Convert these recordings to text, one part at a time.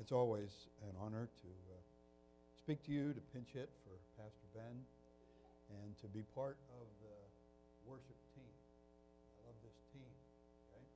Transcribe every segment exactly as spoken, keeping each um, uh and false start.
It's always an honor to uh, speak to you, to pinch hit for Pastor Ben, and to be part of the worship team. I love this team, okay?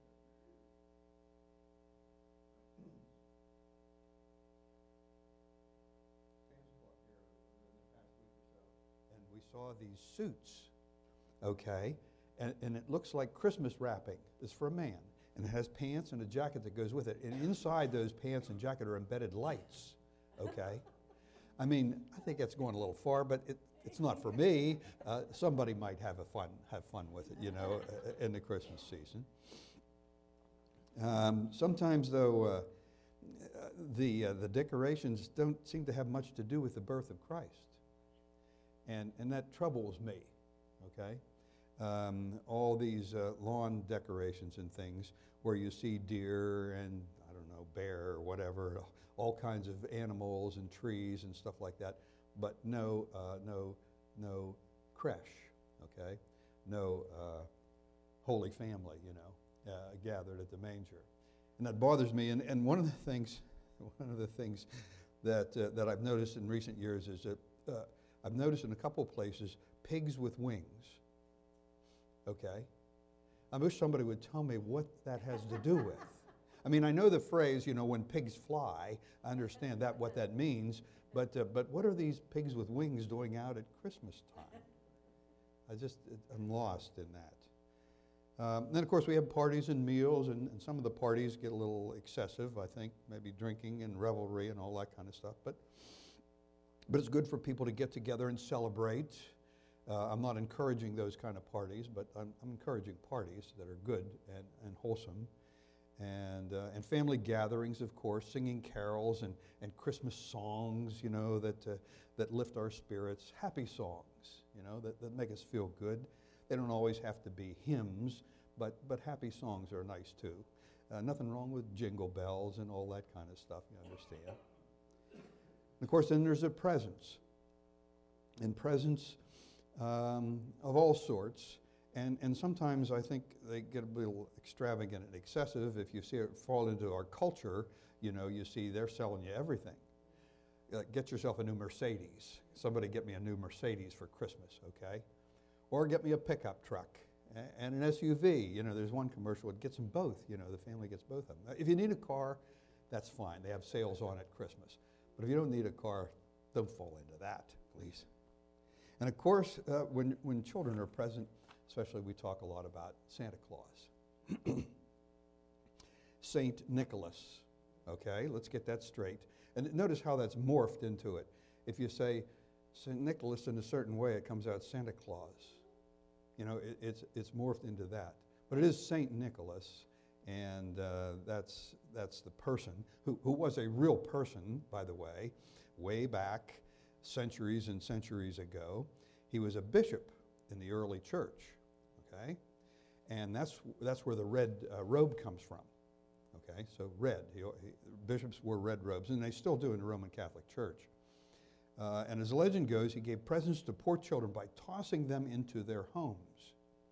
Sam's Club here in the past week or so. And we saw these suits, okay? And, and it looks like Christmas wrapping. It's for a man. And it has pants and a jacket that goes with it. And inside those pants and jacket are embedded lights, okay? I mean, I think that's going a little far, but it, it's not for me. Uh, somebody might have a fun have fun with it, you know, in the Christmas season. Um, sometimes, though, uh, the uh, the decorations don't seem to have much to do with the birth of Christ, and and that troubles me, okay? Um, all these uh, lawn decorations and things where you see deer and, I don't know, bear or whatever, all kinds of animals and trees and stuff like that, but no, uh, no, no creche, okay? No uh, Holy Family, you know, uh, gathered at the manger. And that bothers me. And, and one of the things, one of the things that, uh, that I've noticed in recent years is that uh, I've noticed in a couple of places pigs with wings. Okay? I wish somebody would tell me what that has to do with. I mean, I know the phrase, you know, when pigs fly, I understand that what that means, but uh, but what are these pigs with wings doing out at Christmas time? I just, I'm lost in that. Um, then, of course, we have parties and meals, and, and some of the parties get a little excessive, I think, maybe drinking and revelry and all that kind of stuff, but, but it's good for people to get together and celebrate. Uh, I'm not encouraging those kind of parties, but I'm, I'm encouraging parties that are good and, and wholesome. And, uh, and family gatherings, of course, singing carols and, and Christmas songs, you know, that, uh, that lift our spirits. Happy songs, you know, that, that make us feel good. They don't always have to be hymns, but, but happy songs are nice too. Uh, nothing wrong with jingle bells and all that kind of stuff, you understand. And of course, then there's the presents. And presents Um, of all sorts, and, and sometimes I think they get a little extravagant and excessive. If you see it fall into our culture, you know, you see they're selling you everything. Uh, get yourself a new Mercedes. Somebody get me a new Mercedes for Christmas, okay? Or get me a pickup truck and an S U V. You know, there's one commercial that gets them both. You know, the family gets both of them. If you need a car, that's fine. They have sales on at Christmas. But if you don't need a car, don't fall into that, please. And of course, uh, when, when children are present, especially we talk a lot about Santa Claus. Saint Nicholas, okay, let's get that straight. And notice how that's morphed into it. If you say Saint Nicholas in a certain way, it comes out Santa Claus. You know, it, it's, it's morphed into that. But it is Saint Nicholas, and uh, that's, that's the person, who, who was a real person, by the way, way back, centuries and centuries ago. He was a bishop in the early church, okay? And that's that's where the red uh, robe comes from, okay? So red, he, he, bishops wore red robes, and they still do in the Roman Catholic Church. Uh, and as the legend goes, he gave presents to poor children by tossing them into their homes.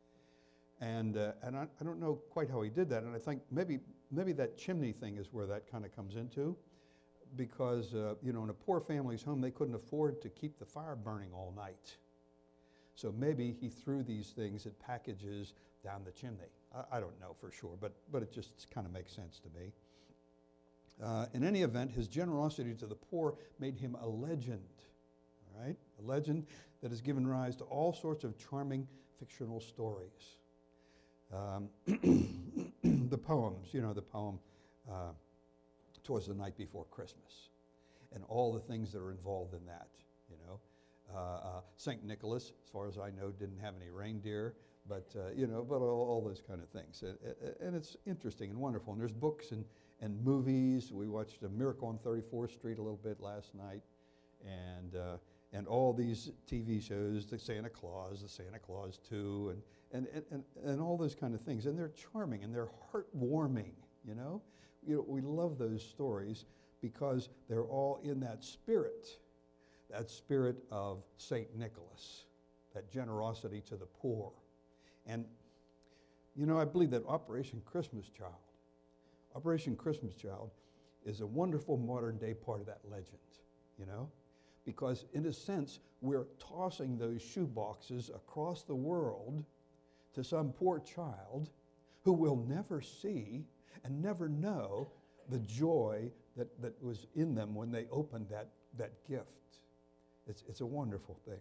And uh, and I, I don't know quite how he did that, and I think maybe maybe that chimney thing is where that kind of comes into. Because, uh, you know, in a poor family's home, they couldn't afford to keep the fire burning all night. So maybe he threw these things at packages down the chimney. I, I don't know for sure, but, but it just kind of makes sense to me. Uh, in any event, his generosity to the poor made him a legend, all right? A legend that has given rise to all sorts of charming fictional stories. Um, the poems, you know, the poem... Uh, Twas the Night Before Christmas, and all the things that are involved in that, you know. Uh, uh, Saint Nicholas, as far as I know, didn't have any reindeer, but, uh, you know, but all, all those kind of things. And, and it's interesting and wonderful. And there's books and, and movies. We watched A Miracle on thirty-fourth Street a little bit last night, and uh, and all these T V shows, the Santa Claus, the Santa Claus two, and, and, and, and, and all those kind of things. And they're charming and they're heartwarming, you know. You know, we love those stories because they're all in that spirit, that spirit of Saint Nicholas, that generosity to the poor. And, you know, I believe that Operation Christmas Child, Operation Christmas Child is a wonderful modern day part of that legend, you know? Because in a sense, we're tossing those shoe boxes across the world to some poor child who will never see and never know the joy that, that was in them when they opened that, that gift. It's, it's a wonderful thing.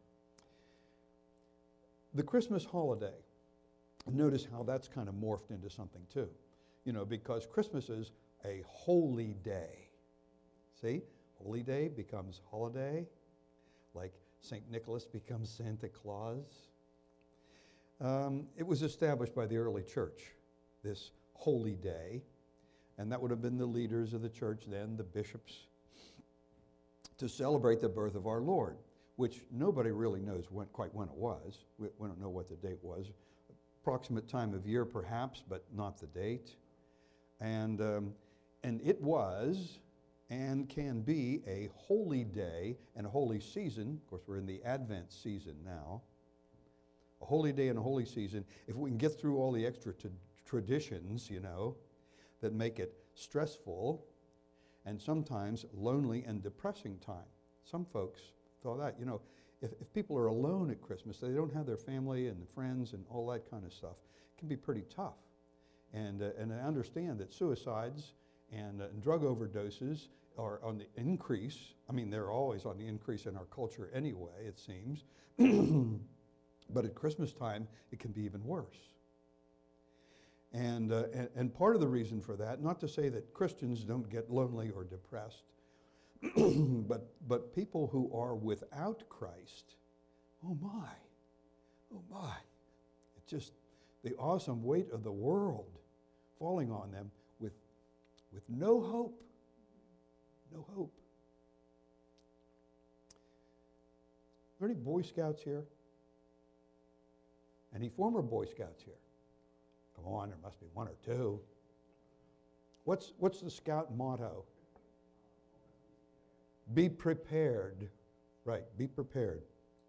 The Christmas holiday, notice how that's kind of morphed into something too. You know, because Christmas is a holy day. See? Holy day becomes holiday, like Saint Nicholas becomes Santa Claus. Um, it was established by the early church, this holy day, and that would have been the leaders of the church then, the bishops, to celebrate the birth of our Lord, which nobody really knows when, quite when it was. We, we don't know what the date was. Approximate time of year perhaps, but not the date. And, um, and it was and can be a holy day and a holy season. Of course, we're in the Advent season now. A holy day and a holy season. If we can get through all the extra t- traditions, you know, that make it stressful and sometimes lonely and depressing time. Some folks thought that, you know, if, if people are alone at Christmas, they don't have their family and friends and all that kind of stuff, it can be pretty tough. And, uh, and I understand that suicides and, uh, and drug overdoses are on the increase. I mean, they're always on the increase in our culture anyway, it seems. But at Christmas time, it can be even worse. And, uh, and, and part of the reason for that, not to say that Christians don't get lonely or depressed, but, but people who are without Christ, oh my, oh my, it's just the awesome weight of the world falling on them with, with no hope, no hope. Are there any Boy Scouts here? Any former Boy Scouts here? Come on, there must be one or two. What's, what's the Scout motto? Be prepared. Right, be prepared.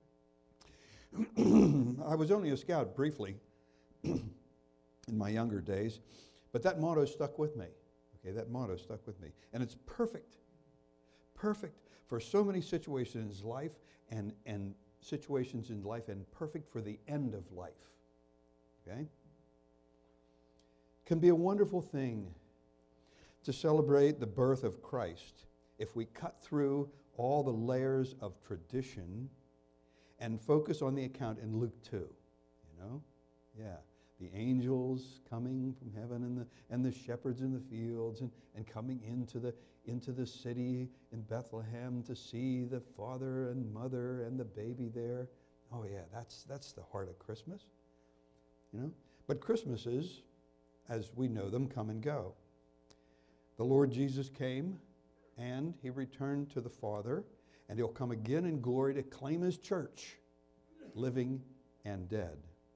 I was only a Scout briefly in my younger days, but that motto stuck with me. Okay, that motto stuck with me. And it's perfect, perfect for so many situations in life and, and situations in life, and perfect for the end of life. Okay? Can be a wonderful thing to celebrate the birth of Christ if we cut through all the layers of tradition and focus on the account in Luke two, you know? Yeah, the angels coming from heaven and the, and the shepherds in the fields and, and coming into the, into the city in Bethlehem to see the father and mother and the baby there. Oh yeah, that's, that's the heart of Christmas, you know? But Christmases, as we know them, come and go. The Lord Jesus came and he returned to the Father, and he'll come again in glory to claim his church, living and dead.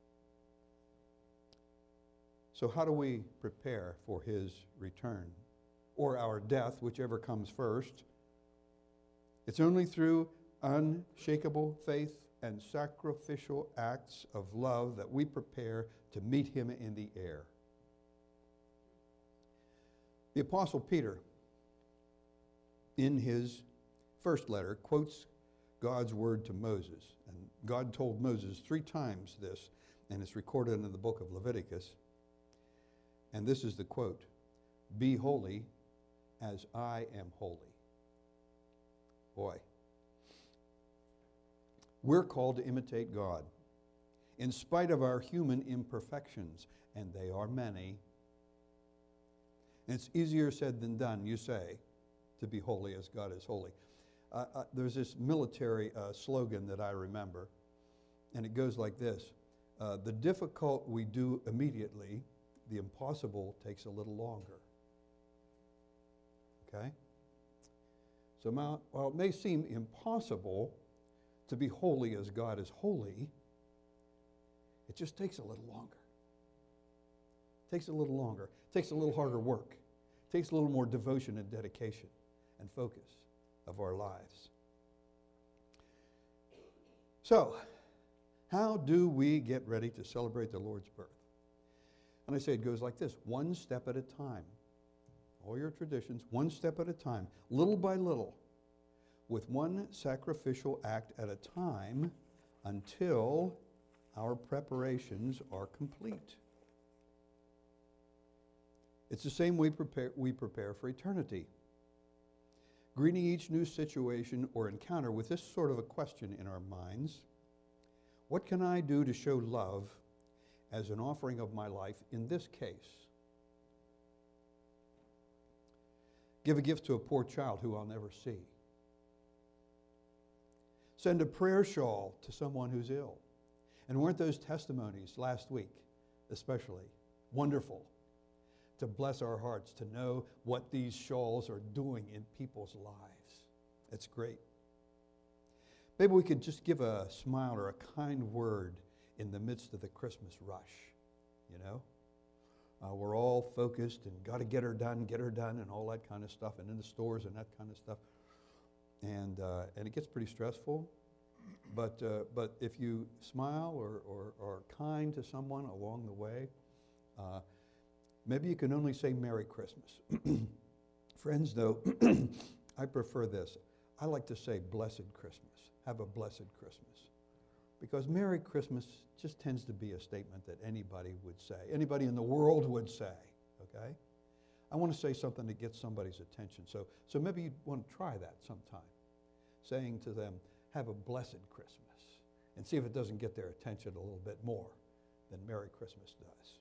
So how do we prepare for his return? Or our death, whichever comes first. It's only through unshakable faith and sacrificial acts of love that we prepare to meet him in the air. The Apostle Peter, in his first letter, quotes God's word to Moses. And God told Moses three times this, and it's recorded in the book of Leviticus. And this is the quote: "Be holy as I am holy." Boy. We're called to imitate God in spite of our human imperfections, and they are many. And it's easier said than done, you say, to be holy as God is holy. Uh, uh, there's this military uh, slogan that I remember, and it goes like this: uh, the difficult we do immediately, the impossible takes a little longer. Okay? So while it may seem impossible to be holy as God is holy, it just takes a little longer. It takes a little longer. It takes a little harder work. It takes a little more devotion and dedication and focus of our lives. So, how do we get ready to celebrate the Lord's birth? And I say it goes like this: one step at a time. all your traditions, one step at a time, little by little, with one sacrificial act at a time until our preparations are complete. It's the same way prepare, we prepare for eternity. Greeting each new situation or encounter with this sort of a question in our minds: what can I do to show love as an offering of my life in this case? Give a gift to a poor child who I'll never see. Send a prayer shawl to someone who's ill. And weren't those testimonies last week especially wonderful? To bless our hearts, to know what these shawls are doing in people's lives. It's great. Maybe we could just give a smile or a kind word in the midst of the Christmas rush, you know? Uh, we're all focused and got to get her done, get her done, and all that kind of stuff, and in the stores and that kind of stuff. And uh, and it gets pretty stressful. But uh, but if you smile or, or, or are kind to someone along the way, uh, maybe you can only say Merry Christmas. Friends, though, I prefer this. I like to say Blessed Christmas. Have a blessed Christmas. Because Merry Christmas just tends to be a statement that anybody would say, anybody in the world would say, okay? I want to say something that gets somebody's attention. So, so maybe you want to try that sometime, saying to them, have a blessed Christmas, and see if it doesn't get their attention a little bit more than Merry Christmas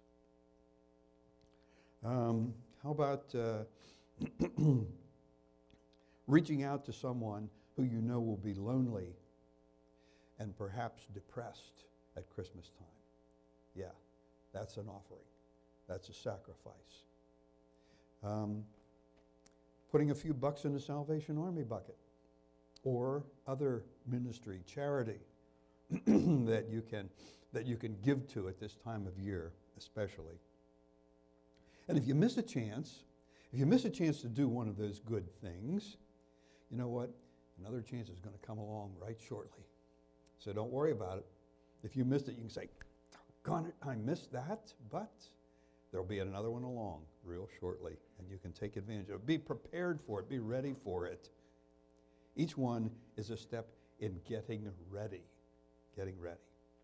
does. Um, how about uh, reaching out to someone who you know will be lonely and perhaps depressed at Christmas time? Yeah, that's an offering. That's a sacrifice. Um, putting a few bucks in the Salvation Army bucket, or other ministry, charity that you can that you can give to at this time of year, especially. And if you miss a chance, if you miss a chance to do one of those good things, you know what? Another chance is going to come along right shortly. So don't worry about it. If you missed it, you can say, "God, I missed that," but there'll be another one along real shortly, and you can take advantage of it. Be prepared for it. Be ready for it. Each one is a step in getting ready. Getting ready.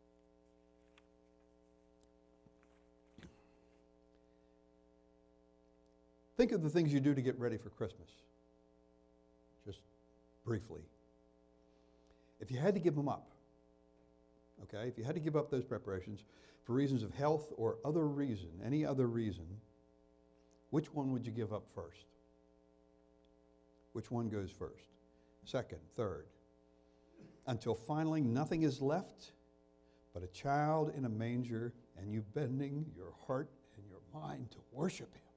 Think of the things you do to get ready for Christmas. Just briefly. If you had to give them up, okay, if you had to give up those preparations for reasons of health or other reason, any other reason, which one would you give up first? Which one goes first? Second, third, until finally nothing is left but a child in a manger and you bending your heart and your mind to worship him.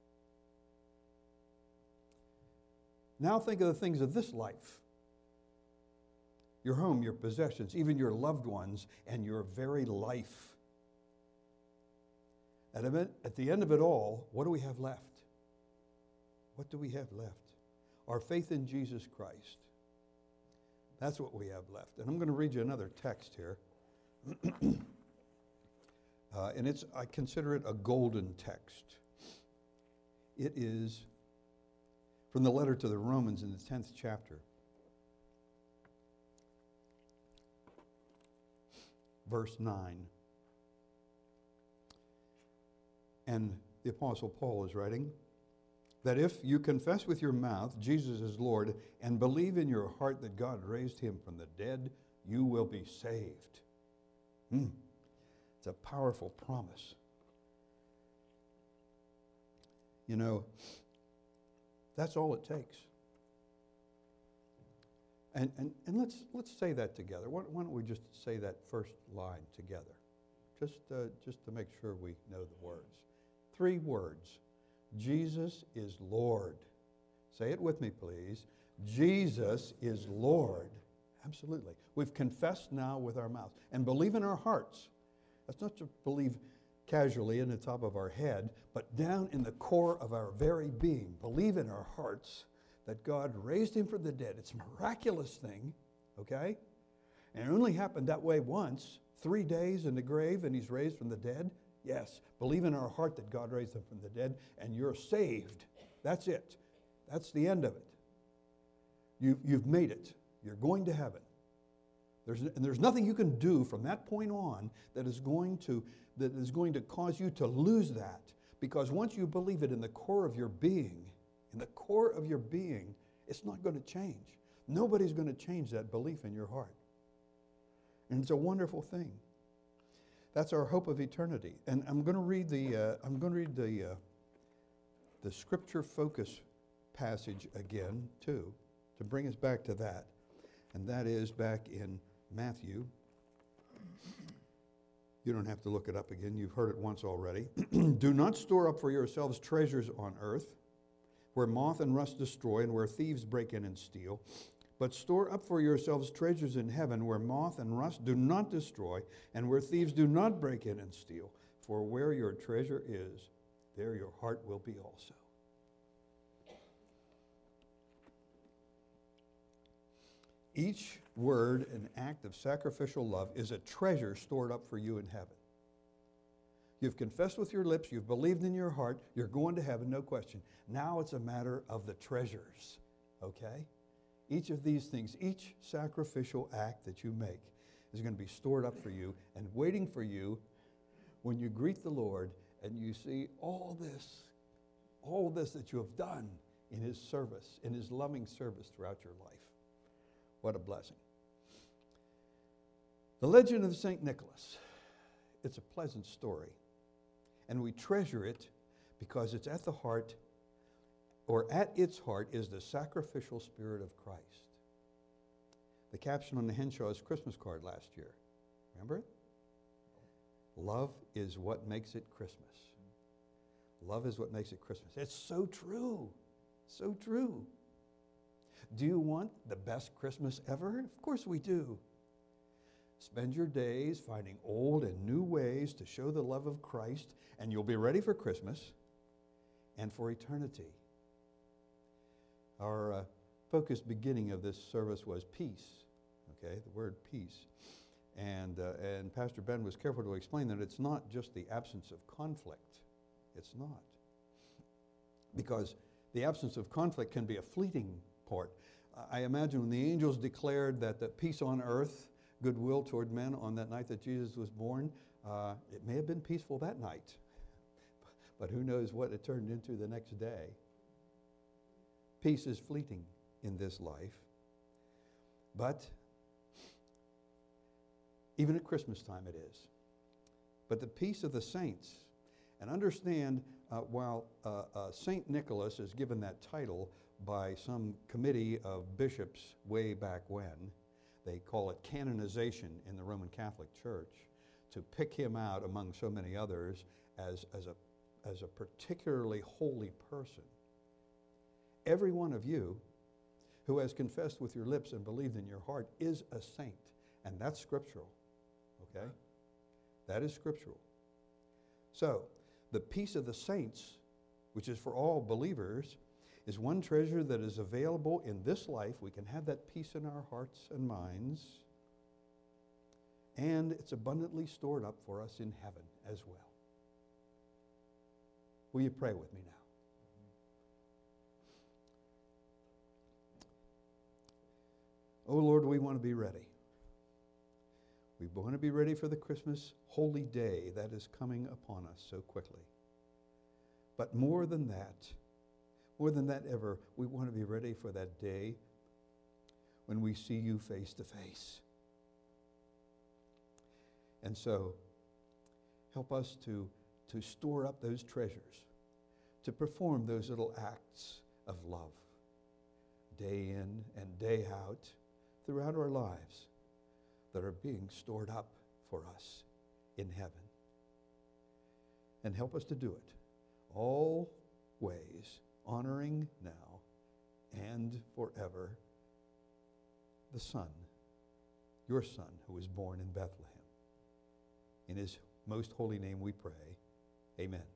Now think of the things of this life. Your home, your possessions, even your loved ones, and your very life. At the end of it all, what do we have left? What do we have left? Our faith in Jesus Christ. That's what we have left. And I'm going to read you another text here. uh, and it's I consider it a golden text. It is from the letter to the Romans in the tenth chapter. Verse nine. And the Apostle Paul is writing, that if you confess with your mouth Jesus is Lord and believe in your heart that God raised him from the dead, you will be saved. Hmm. It's a powerful promise. You know, that's all it takes. And, and, and let's, let's say that together. Why, why don't we just say that first line together? Just, uh, just to make sure we know the words. Three words. Jesus is Lord. Say it with me, please. Jesus is Lord. Absolutely. We've confessed now with our mouths and believe in our hearts. That's not to believe casually in the top of our head, but down in the core of our very being. Believe in our hearts that God raised him from the dead. It's a miraculous thing, okay? And it only happened that way once, three days in the grave, and he's raised from the dead. Yes, believe in our heart that God raised him from the dead, and you're saved. That's it. That's the end of it. You, you've made it. You're going to heaven. There's, and there's nothing you can do from that point on that is going to, that is going to cause you to lose that. Because once you believe it in the core of your being, in the core of your being, it's not going to change. Nobody's going to change that belief in your heart. And it's a wonderful thing. That's our hope of eternity. And I'm going to read the uh, I'm going to read the uh, the scripture focus passage again too, to bring us back to that. And that is back in Matthew. You don't have to look it up again. You've heard it once already. Do not store up for yourselves treasures on earth, where moth and rust destroy and where thieves break in and steal. But store up for yourselves treasures in heaven, where moth and rust do not destroy and where thieves do not break in and steal. For where your treasure is, there your heart will be also. Each word and act of sacrificial love is a treasure stored up for you in heaven. You've confessed with your lips, you've believed in your heart, you're going to heaven, no question. Now it's a matter of the treasures, okay? Each of these things, each sacrificial act that you make is going to be stored up for you and waiting for you when you greet the Lord and you see all this, all this that you have done in His service, in His loving service throughout your life. What a blessing. The legend of Saint Nicholas. It's a pleasant story. And we treasure it because it's at the heart, or at its heart, is the sacrificial spirit of Christ. The caption on the Henshaw's Christmas card last year. Remember it? Love is what makes it Christmas. Love is what makes it Christmas. It's so true. So true. Do you want the best Christmas ever? Of course we do. Spend your days finding old and new ways to show the love of Christ, and you'll be ready for Christmas and for eternity. Our uh, focused beginning of this service was peace, okay, the word peace. And, uh, and Pastor Ben was careful to explain that it's not just the absence of conflict. It's not. Because the absence of conflict can be a fleeting part. I imagine when the angels declared that the peace on earth, goodwill toward men on that night that Jesus was born, uh, it may have been peaceful that night. But who knows what it turned into the next day. Peace is fleeting in this life. But even at Christmas time it is. But the peace of the saints, and understand uh, while uh, uh, Saint Nicholas is given that title by some committee of bishops way back when, they call it canonization in the Roman Catholic Church, to pick him out among so many others as, as, a, as a particularly holy person. Every one of you who has confessed with your lips and believed in your heart is a saint, and that's scriptural, okay? That is scriptural. So, the peace of the saints, which is for all believers, is one treasure that is available in this life. We can have that peace in our hearts and minds, and it's abundantly stored up for us in heaven as well. Will you pray with me now? Oh Lord, we want to be ready. We want to be ready for the Christmas holy day that is coming upon us so quickly. But more than that, more than that ever, we want to be ready for that day when we see you face to face. And so, help us to, to store up those treasures, to perform those little acts of love, day in and day out, throughout our lives, that are being stored up for us in heaven. And help us to do it always, honoring now and forever the Son, your Son, who was born in Bethlehem. In his most holy name we pray. Amen.